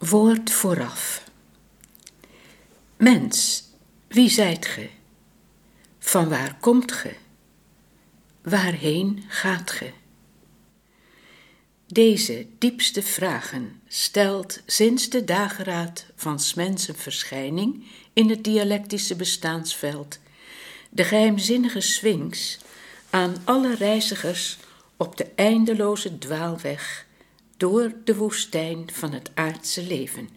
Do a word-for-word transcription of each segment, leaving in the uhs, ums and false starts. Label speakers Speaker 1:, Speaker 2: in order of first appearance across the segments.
Speaker 1: Woord vooraf. Mens, wie zijt ge? Van waar komt ge? Waarheen gaat ge? Deze diepste vragen stelt sinds de dageraad van 's mensen verschijning in het dialectische bestaansveld de geheimzinnige Sphinx aan alle reizigers op de eindeloze dwaalweg door de woestijn van het aardse leven.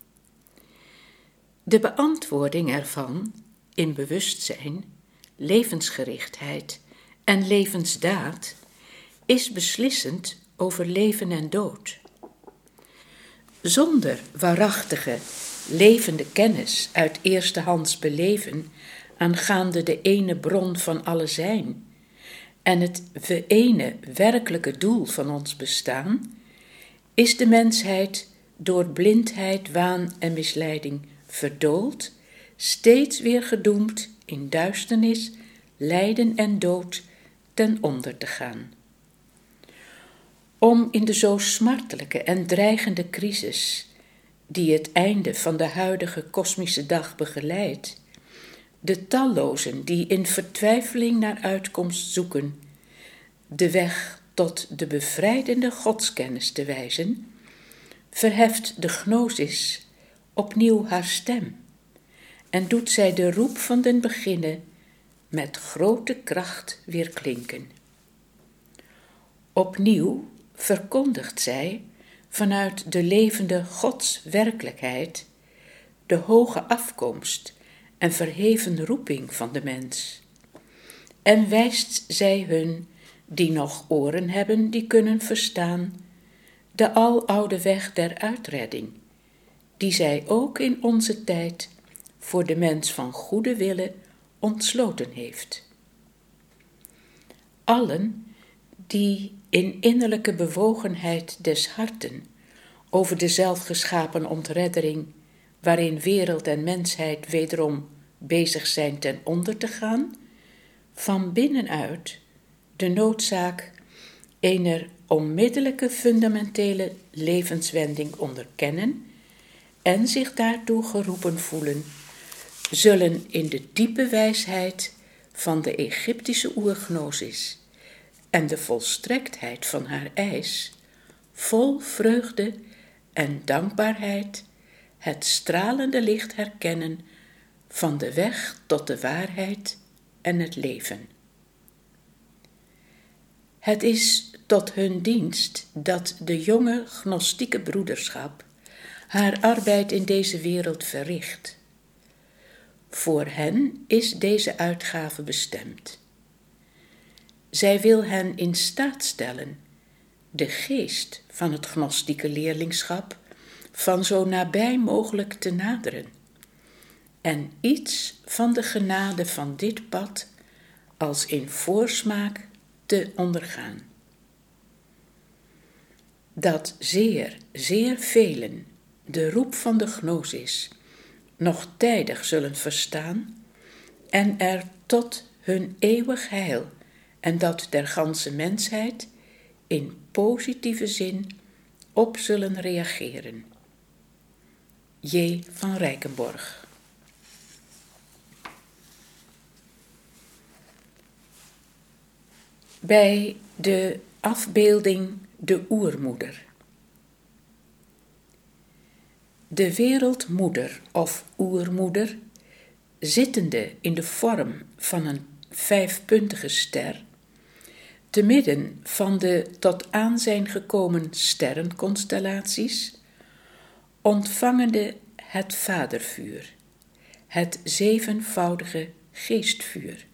Speaker 1: De beantwoording ervan in bewustzijn, levensgerichtheid en levensdaad is beslissend over leven en dood. Zonder waarachtige, levende kennis uit eerstehands beleven aangaande de ene bron van alle zijn en het ene werkelijke doel van ons bestaan, is de mensheid door blindheid, waan en misleiding verdoold, steeds weer gedoemd in duisternis, lijden en dood ten onder te gaan. Om in de zo smartelijke en dreigende crisis, die het einde van de huidige kosmische dag begeleidt, de tallozen die in vertwijfeling naar uitkomst zoeken, de weg tot de bevrijdende godskennis te wijzen, verheft de gnosis opnieuw haar stem en doet zij de roep van den beginne met grote kracht weer klinken. Opnieuw verkondigt zij vanuit de levende godswerkelijkheid de hoge afkomst en verheven roeping van de mens. En wijst zij hun, die nog oren hebben, die kunnen verstaan, de aloude weg der uitredding, die zij ook in onze tijd voor de mens van goede wille ontsloten heeft. Allen die in innerlijke bewogenheid des harten over de zelfgeschapen ontreddering, waarin wereld en mensheid wederom bezig zijn ten onder te gaan, van binnenuit de noodzaak ener onmiddellijke fundamentele levenswending onderkennen en zich daartoe geroepen voelen, zullen in de diepe wijsheid van de Egyptische oergnosis en de volstrektheid van haar eis, vol vreugde en dankbaarheid het stralende licht herkennen van de weg tot de waarheid en het leven. Het is tot hun dienst dat de jonge gnostieke broederschap haar arbeid in deze wereld verricht. Voor hen is deze uitgave bestemd. Zij wil hen in staat stellen de geest van het gnostieke leerlingschap van zo nabij mogelijk te naderen en iets van de genade van dit pad als in voorsmaak te ondergaan. Dat zeer, zeer velen de roep van de gnosis nog tijdig zullen verstaan en er tot hun eeuwig heil en dat der ganse mensheid in positieve zin op zullen reageren. J. van Rijkenborg. Bij de afbeelding de oermoeder. De wereldmoeder of oermoeder, zittende in de vorm van een vijfpuntige ster, te midden van de tot aan zijn gekomen sterrenconstellaties, ontvangende het vadervuur, het zevenvoudige geestvuur.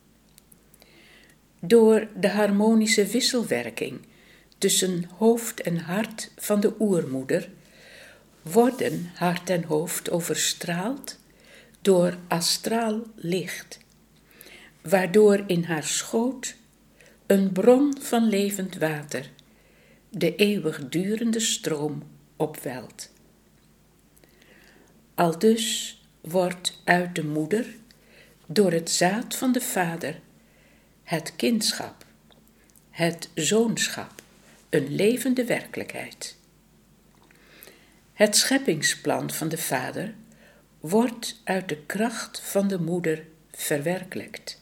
Speaker 1: Door de harmonische wisselwerking tussen hoofd en hart van de oermoeder worden hart en hoofd overstraald door astraal licht, waardoor in haar schoot een bron van levend water de eeuwigdurende stroom opwelt. Aldus wordt uit de moeder door het zaad van de vader het kindschap, het zoonschap, een levende werkelijkheid. Het scheppingsplan van de Vader wordt uit de kracht van de Moeder verwerkelijkt.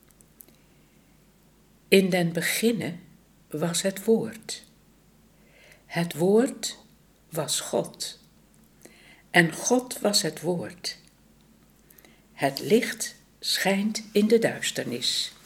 Speaker 1: In den beginne was het Woord. Het Woord was God. En God was het Woord. Het licht schijnt in de duisternis.